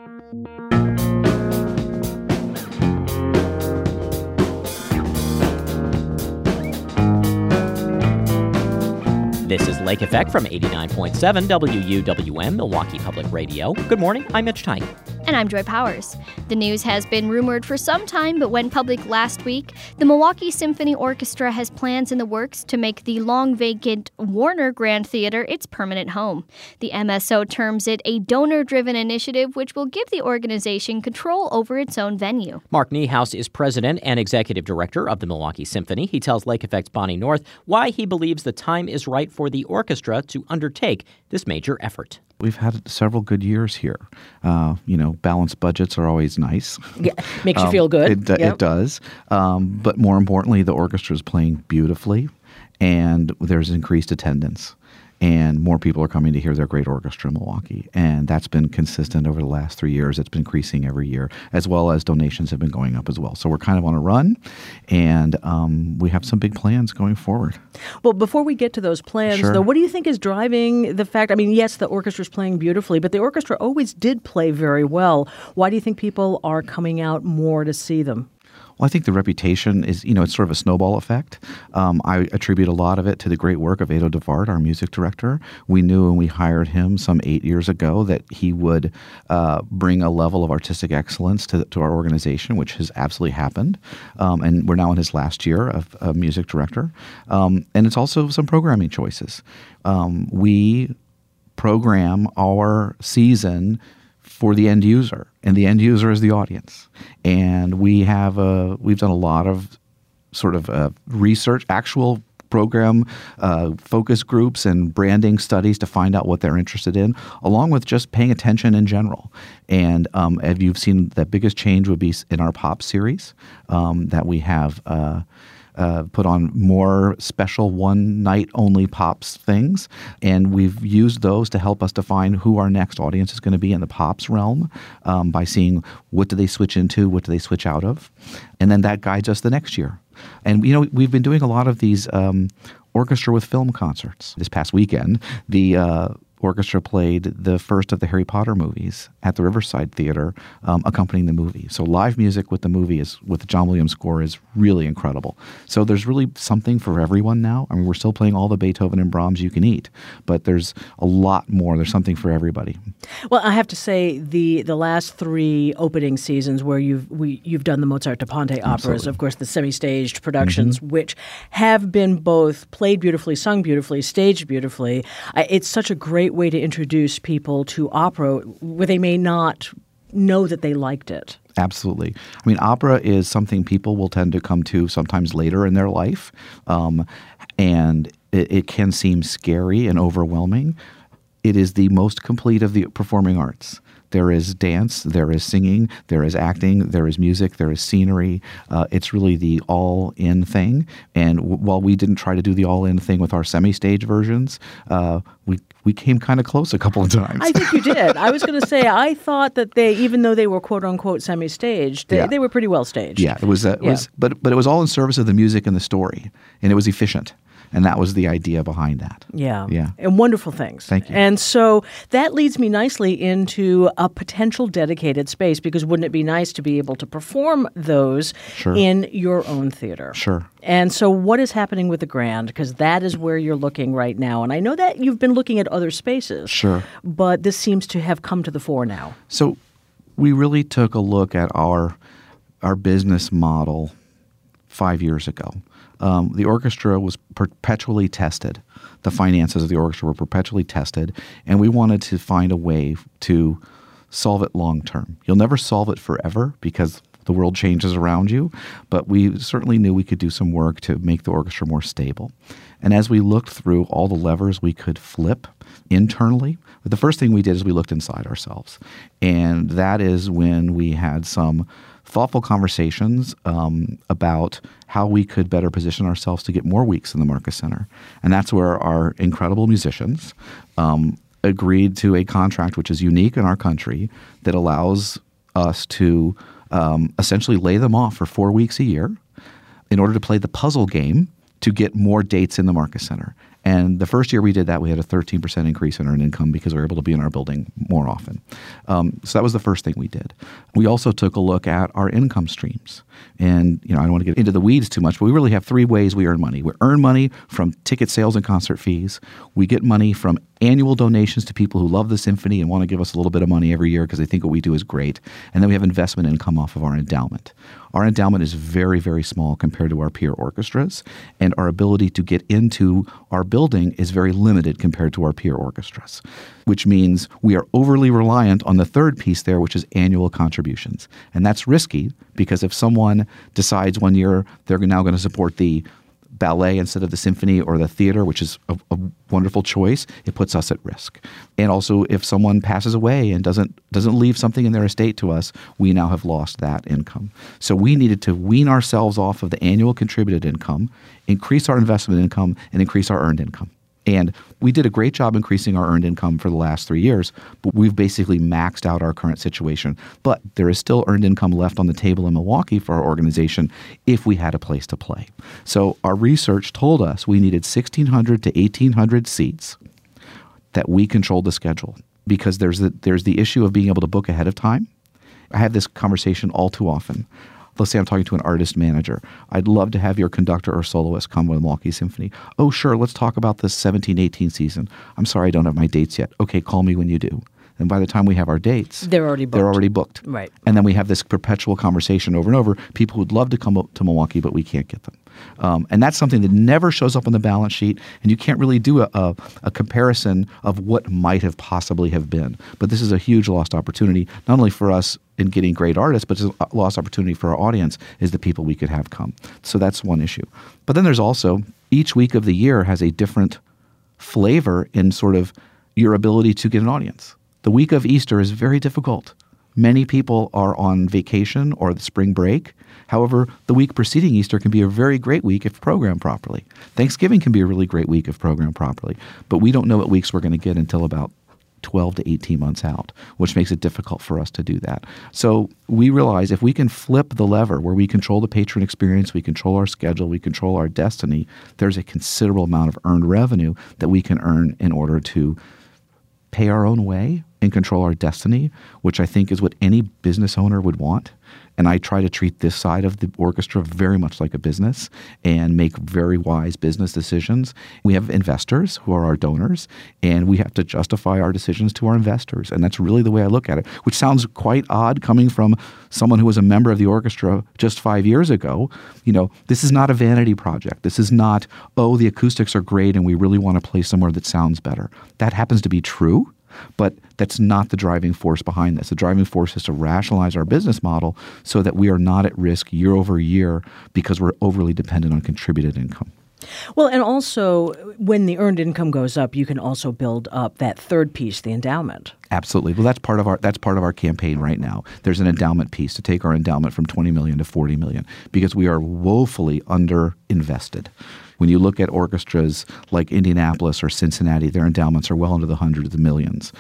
This is Lake Effect from 89.7 WUWM, Milwaukee Public Radio. Good morning, I'm Mitch Tyke. And I'm Joy Powers. The news has been rumored for some time, but went public last week. The Milwaukee Symphony Orchestra has plans in the works to make the long-vacant Warner Grand Theater its permanent home. The MSO terms it a donor-driven initiative which will give the organization control over its own venue. Mark Niehaus is president and executive director of the Milwaukee Symphony. He tells Lake Effect's Bonnie North why he believes the time is right for the orchestra to undertake this major effort. We've had several good years here. Balanced budgets are always nice. Yeah, makes you feel good. It does. But more importantly, the orchestra is playing beautifully, and there's increased attendance. And more people are coming to hear their great orchestra in Milwaukee. And that's been consistent over the last 3 years. It's been increasing every year, as well as donations have been going up as well. So we're kind of on a run, and we have some big plans going forward. Well, before we get to those plans, Sure. though, what do you think is driving the fact? I mean, yes, the orchestra's playing beautifully, but the orchestra always did play very well. Why do you think people are coming out more to see them? Well, I think the reputation is, it's sort of a snowball effect. I attribute a lot of it to the great work of Edo Devart, our music director. We knew when we hired him some 8 years ago that he would bring a level of artistic excellence to our organization, which has absolutely happened. And we're now in his last year of music director. And it's also some programming choices. We program our season for the end user, and the end user is the audience. And we've done a lot of sort of research, actual program focus groups and branding studies to find out what they're interested in, along with just paying attention in general. And as you've seen, the biggest change would be in our pop series that we have put on more special one-night-only pops things, and we've used those to help us define who our next audience is going to be in the pops realm by seeing what do they switch into, what do they switch out of, and then that guides us the next year. And, we've been doing a lot of these orchestra with film concerts. This past weekend, the orchestra played the first of the Harry Potter movies at the Riverside Theater, accompanying the movie. So live music with the movie with the John Williams score is really incredible. So there's really something for everyone now. I mean, we're still playing all the Beethoven and Brahms you can eat, but there's a lot more. There's something for everybody. Well, I have to say the last 3 opening seasons where you've done the Mozart da Ponte operas, Absolutely. of course, the semi-staged productions, which have been both played beautifully, sung beautifully, staged beautifully. It's such a great way to introduce people to opera where they may not know that they liked it. Absolutely. I mean, opera is something people will tend to come to sometimes later in their life, and it can seem scary and overwhelming. It is the most complete of the performing arts. There is dance, there is singing, there is acting, there is music, there is scenery. It's really the all-in thing. And while we didn't try to do the all-in thing with our semi-stage versions, we came kind of close a couple of times. I think you did. I was going to say, I thought that even though they were quote-unquote semi-staged, they were pretty well staged. Yeah, it was but it was all in service of the music and the story, and it was efficient. And that was the idea behind that. Yeah. Yeah. And wonderful things. Thank you. And so that leads me nicely into a potential dedicated space, because wouldn't it be nice to be able to perform those Sure. in your own theater? Sure. And so what is happening with the Grand? Because that is where you're looking right now. And I know that you've been looking at other spaces. Sure. But this seems to have come to the fore now. So we really took a look at our business model 5 years ago. The orchestra was perpetually tested. The finances of the orchestra were perpetually tested, and we wanted to find a way to solve it long term. You'll never solve it forever because the world changes around you, but we certainly knew we could do some work to make the orchestra more stable. And as we looked through all the levers we could flip internally, the first thing we did is we looked inside ourselves. And that is when we had some thoughtful conversations about how we could better position ourselves to get more weeks in the Marcus Center. And that's where our incredible musicians agreed to a contract which is unique in our country that allows us to essentially lay them off for 4 weeks a year in order to play the puzzle game to get more dates in the Marcus Center. And the first year we did that, we had a 13% increase in earned income because we were able to be in our building more often. So that was the first thing we did. We also took a look at our income streams. And, I don't want to get into the weeds too much, but we really have three ways we earn money. We earn money from ticket sales and concert fees. We get money from annual donations to people who love the symphony and want to give us a little bit of money every year because they think what we do is great. And then we have investment income off of our endowment. Our endowment is very, very small compared to our peer orchestras, and our ability to get into our building is very limited compared to our peer orchestras, which means we are overly reliant on the third piece there, which is annual contributions. And that's risky because if someone decides one year they're now going to support the ballet instead of the symphony or the theater, which is a wonderful choice, it puts us at risk. And also, if someone passes away and doesn't leave something in their estate to us, we now have lost that income. So we needed to wean ourselves off of the annual contributed income, increase our investment income, and increase our earned income. And we did a great job increasing our earned income for the last 3 years, but we've basically maxed out our current situation. But there is still earned income left on the table in Milwaukee for our organization if we had a place to play. So our research told us we needed 1,600 to 1,800 seats that we controlled the schedule because there's the issue of being able to book ahead of time. I have this conversation all too often. Let's say I'm talking to an artist manager. I'd love to have your conductor or soloist come with Milwaukee Symphony. Oh, sure, let's talk about the 17-18 season. I'm sorry, I don't have my dates yet. Okay, call me when you do. And by the time we have our dates, they're already booked. Right. And then we have this perpetual conversation over and over. People would love to come up to Milwaukee, but we can't get them. And that's something that never shows up on the balance sheet, and you can't really do a comparison of what might have possibly have been. But this is a huge lost opportunity, not only for us in getting great artists, but it's a lost opportunity for our audience is the people we could have come. So that's one issue. But then there's also, each week of the year has a different flavor in sort of your ability to get an audience. The week of Easter is very difficult. Many people are on vacation or the spring break. However, the week preceding Easter can be a very great week if programmed properly. Thanksgiving can be a really great week if programmed properly. But we don't know what weeks we're going to get until about 12 to 18 months out, which makes it difficult for us to do that. So we realize if we can flip the lever where we control the patron experience, we control our schedule, we control our destiny, there's a considerable amount of earned revenue that we can earn in order to pay our own way and control our destiny, which I think is what any business owner would want. And I try to treat this side of the orchestra very much like a business and make very wise business decisions. We have investors who are our donors, and we have to justify our decisions to our investors. And that's really the way I look at it, which sounds quite odd coming from someone who was a member of the orchestra just 5 years ago. This is not a vanity project. This is not, oh, the acoustics are great and we really want to play somewhere that sounds better. That happens to be true. But that's not the driving force behind this. The driving force is to rationalize our business model so that we are not at risk year over year because we're overly dependent on contributed income. Well, and also when the earned income goes up, you can also build up that third piece, the endowment. Absolutely. Well, that's part of our campaign right now. There's an endowment piece to take our endowment from $20 million to $40 million because we are woefully underinvested. When you look at orchestras like Indianapolis or Cincinnati, their endowments are well into the hundreds of millions.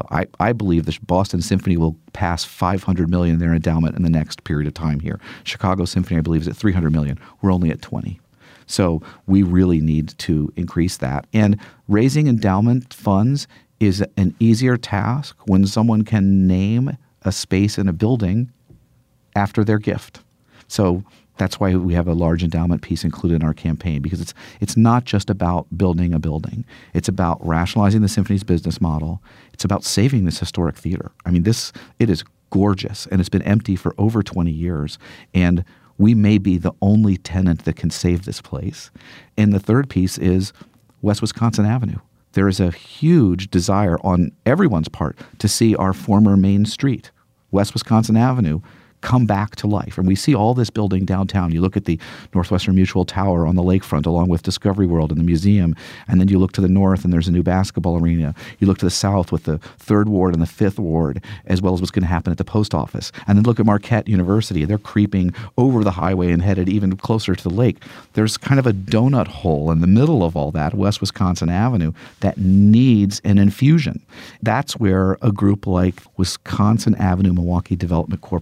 I believe the Boston Symphony will pass $500 million in their endowment in the next period of time here. Chicago Symphony, I believe, is at $300 million. We're only at 20. So we really need to increase that. And raising endowment funds is an easier task when someone can name a space in a building after their gift. So that's why we have a large endowment piece included in our campaign, because it's not just about building a building. It's about rationalizing the symphony's business model. It's about saving this historic theater. I mean, it is gorgeous, and it's been empty for over 20 years. And we may be the only tenant that can save this place. And the third piece is West Wisconsin Avenue. There is a huge desire on everyone's part to see our former main street, West Wisconsin Avenue, come back to life. And we see all this building downtown. You look at the Northwestern Mutual Tower on the lakefront along with Discovery World and the museum, and then you look to the north and there's a new basketball arena. You look to the south with the 3rd Ward and the 5th Ward, as well as what's going to happen at the post office. And then look at Marquette University. They're creeping over the highway and headed even closer to the lake. There's kind of a donut hole in the middle of all that, West Wisconsin Avenue, that needs an infusion. That's where a group like Wisconsin Avenue Milwaukee Development Corporation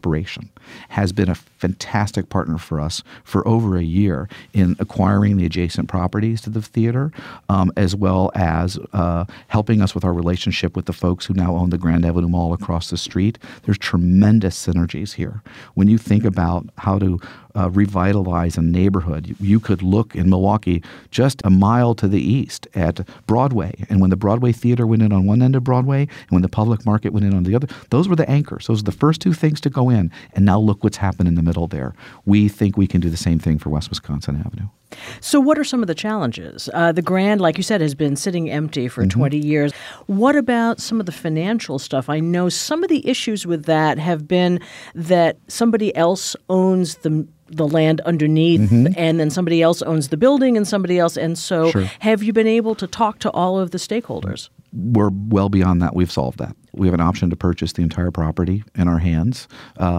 Corporation has been a fantastic partner for us for over a year in acquiring the adjacent properties to the theater, as well as helping us with our relationship with the folks who now own the Grand Avenue Mall across the street. There's tremendous synergies here. When you think about how to revitalize a neighborhood, you could look in Milwaukee just a mile to the east at Broadway. And when the Broadway Theater went in on one end of Broadway and when the Public Market went in on the other, those were the anchors. Those are the first two things to go in. And now look what's happened in the middle there. We think we can do the same thing for West Wisconsin Avenue. So what are some of the challenges? The Grand, like you said, has been sitting empty for 20 years. What about some of the financial stuff? I know some of the issues with that have been that somebody else owns the land underneath, and then somebody else owns the building and somebody else. And so have you been able to talk to all of the stakeholders? We're well beyond that. We've solved that. We have an option to purchase the entire property in our hands,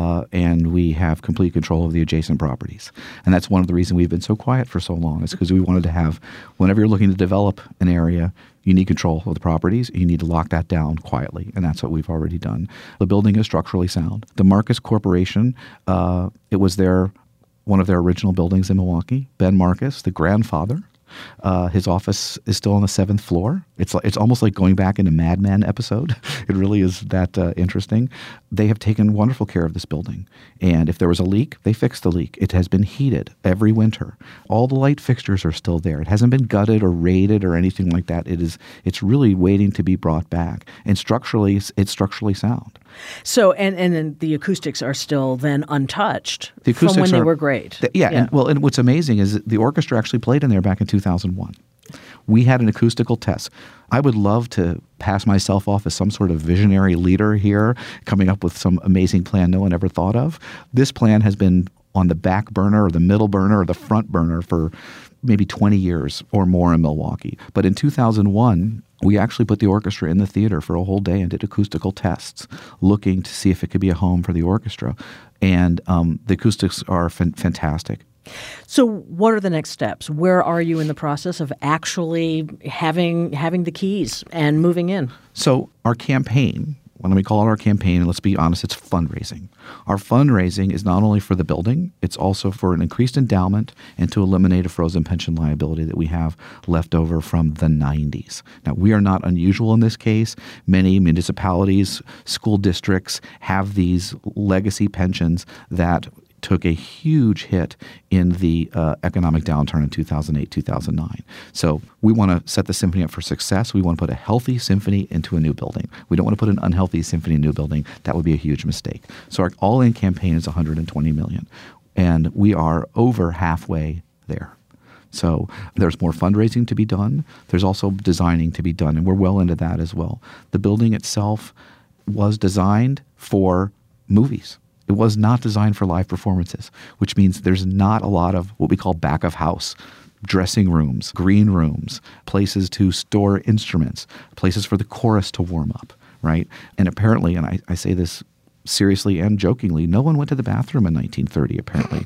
and we have complete control of the adjacent properties. And that's one of the reasons we've been so quiet for so long. It's because we wanted to have, whenever you're looking to develop an area, you need control of the properties. You need to lock that down quietly, and that's what we've already done. The building is structurally sound. The Marcus Corporation, it was one of their original buildings in Milwaukee. Ben Marcus, the grandfather, his office is still on the 7th floor. It's almost like going back in a Mad Men episode. It really is that interesting. They have taken wonderful care of this building. And if there was a leak, they fixed the leak. It has been heated every winter. All the light fixtures are still there. It hasn't been gutted or raided or anything like that. It's really waiting to be brought back. And structurally, it's structurally sound. So, and then the acoustics are still then untouched the acoustics from when they were great. And what's amazing is the orchestra actually played in there back in 2001. We had an acoustical test. I would love to pass myself off as some sort of visionary leader here, coming up with some amazing plan no one ever thought of. This plan has been on the back burner or the middle burner or the front burner for maybe 20 years or more in Milwaukee. But in 2001, we actually put the orchestra in the theater for a whole day and did acoustical tests, looking to see if it could be a home for the orchestra. And the acoustics are fantastic. So what are the next steps? Where are you in the process of actually having the keys and moving in? So our campaign, let me call it our campaign, and let's be honest, it's fundraising. Our fundraising is not only for the building, it's also for an increased endowment and to eliminate a frozen pension liability that we have left over from the 90s. Now, we are not unusual in this case. Many municipalities, school districts have these legacy pensions that took a huge hit in the economic downturn in 2008, 2009. So we want to set the symphony up for success. We want to put a healthy symphony into a new building. We don't want to put an unhealthy symphony in a new building. That would be a huge mistake. So our all-in campaign is $120 million, and we are over halfway there. So there's more fundraising to be done. There's also designing to be done, and we're well into that as well. The building itself was designed for movies. It was not designed for live performances, which means there's not a lot of what we call back of house, dressing rooms, green rooms, places to store instruments, places for the chorus to warm up, right? And apparently, and I say this seriously and jokingly, no one went to the bathroom in 1930, apparently.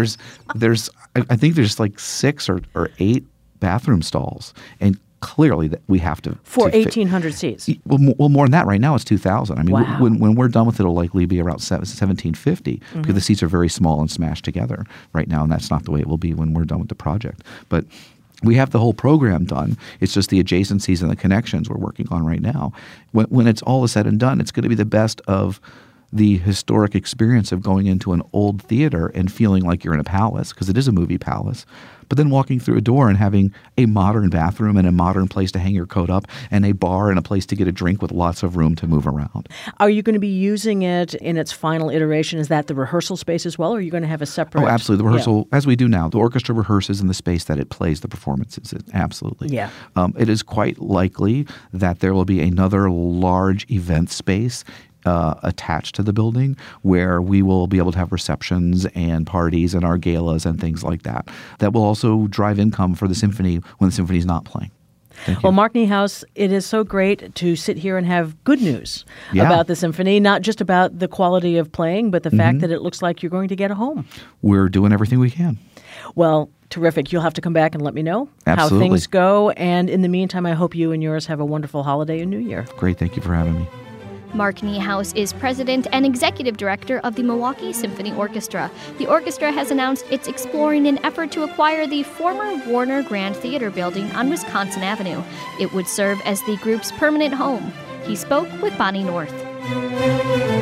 I think there's like 6 or 8 bathroom stalls, and clearly that we have to for 1,800 seats. Well, more than that. Right now it's 2,000. I mean, wow. when we're done with it, it'll likely be around 1,750 because the seats are very small and smashed together right now, and that's not the way it will be when we're done with the project. But we have the whole program done. It's just the adjacencies and the connections we're working on right now. When it's all said and done, it's going to be the best of the historic experience of going into an old theater and feeling like you're in a palace, because it is a movie palace, but then walking through a door and having a modern bathroom and a modern place to hang your coat up and a bar and a place to get a drink with lots of room to move around. Are you going to be using it in its final iteration? Is that the rehearsal space as well, or are you going to have a separate? Oh, absolutely. The rehearsal, as we do now, the orchestra rehearses in the space that it plays the performances. Absolutely. Yeah. It is quite likely that there will be another large event space attached to the building where we will be able to have receptions and parties and our galas and things like that. That will also drive income for the symphony when the symphony is not playing. Well, Mark Niehaus, it is so great to sit here and have good news about the symphony, not just about the quality of playing, but the fact that it looks like you're going to get a home. We're doing everything we can. Well, terrific. You'll have to come back and let me know how things go. And in the meantime, I hope you and yours have a wonderful holiday and New Year. Great. Thank you for having me. Mark Niehaus is president and executive director of the Milwaukee Symphony Orchestra. The orchestra has announced it's exploring an effort to acquire the former Warner Grand Theater building on Wisconsin Avenue. It would serve as the group's permanent home. He spoke with Bonnie North.